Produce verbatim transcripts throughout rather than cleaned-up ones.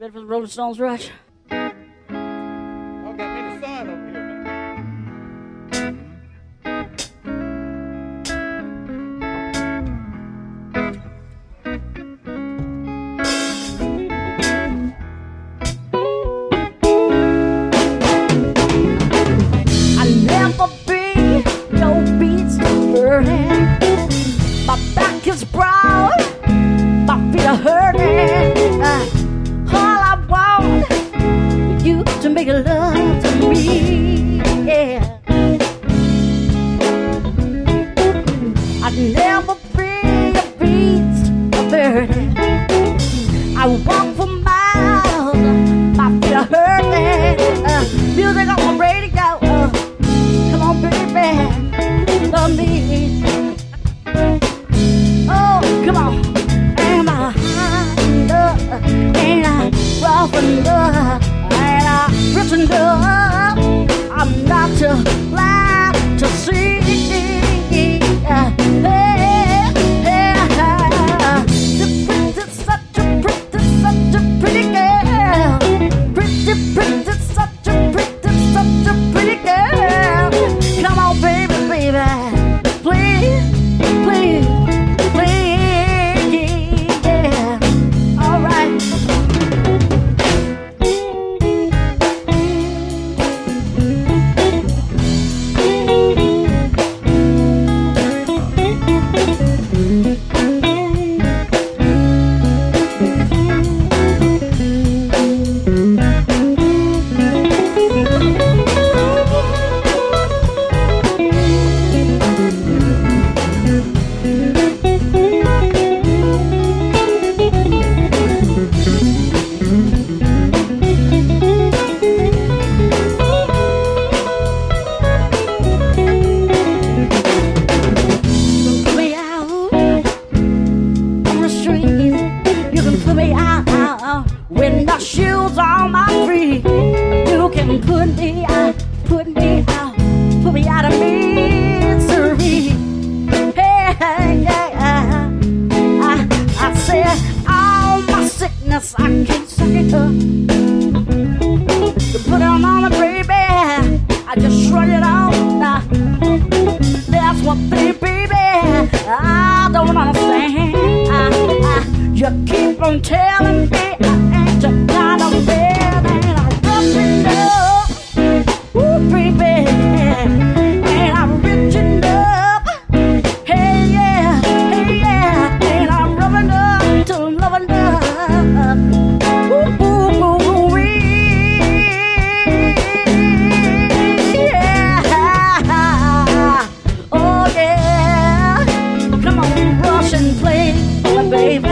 Bit for the Rolling Stones Rush. Y'all got me the sun over here, man. I'll never be no beats burning. My back is brown, my feet are hurting. Uh, all I want is you to make love to me. Yeah. I'll never be a beast burning. I walk for miles, my feet are hurting. Uh, music on my radio. Uh, come on, baby, love me. Oh, come on. Am I high enough? Ain't I rough enough? Ain't I rich enough? I'm not too loud to see. Yeah, yeah, yeah. The pretty, such a pretty, such a pretty girl. Pretty, pretty, such a pretty, such a pretty girl. Come on, baby, baby, please, please. With no shoes on my feet, you can put me out, put me out, put me out of misery. Hey, hey, yeah. I, I said all my sickness, I can't suck it up. You put it on me, baby, I just shrug it off. Now, that's one thing, baby, I don't understand. I, I, you keep on telling me the kind of man and I'm rough enough, ooh baby, and I'm rich enough, hey yeah, hey yeah, and I'm rough enough to love enough, ooh, ooh, ooh, yeah, oh yeah, come on, rush and play, baby.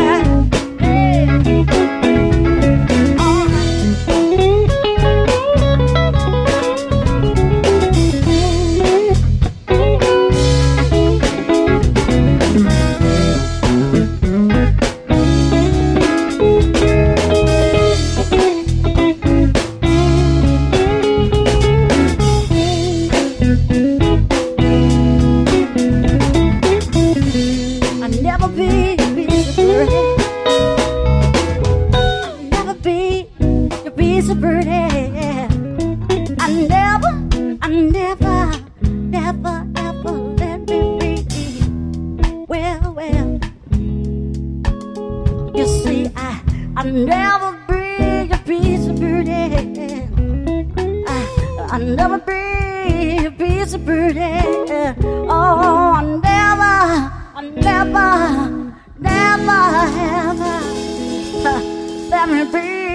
I'll never be a piece of birdie. I'll never be a piece of birdie. I never, I never, never, ever let me be. Well, well, you see, I, I'll never be a piece of birdie. I, I'll never be a piece of birdie. Oh, I'll never. I never, never, ever let me be.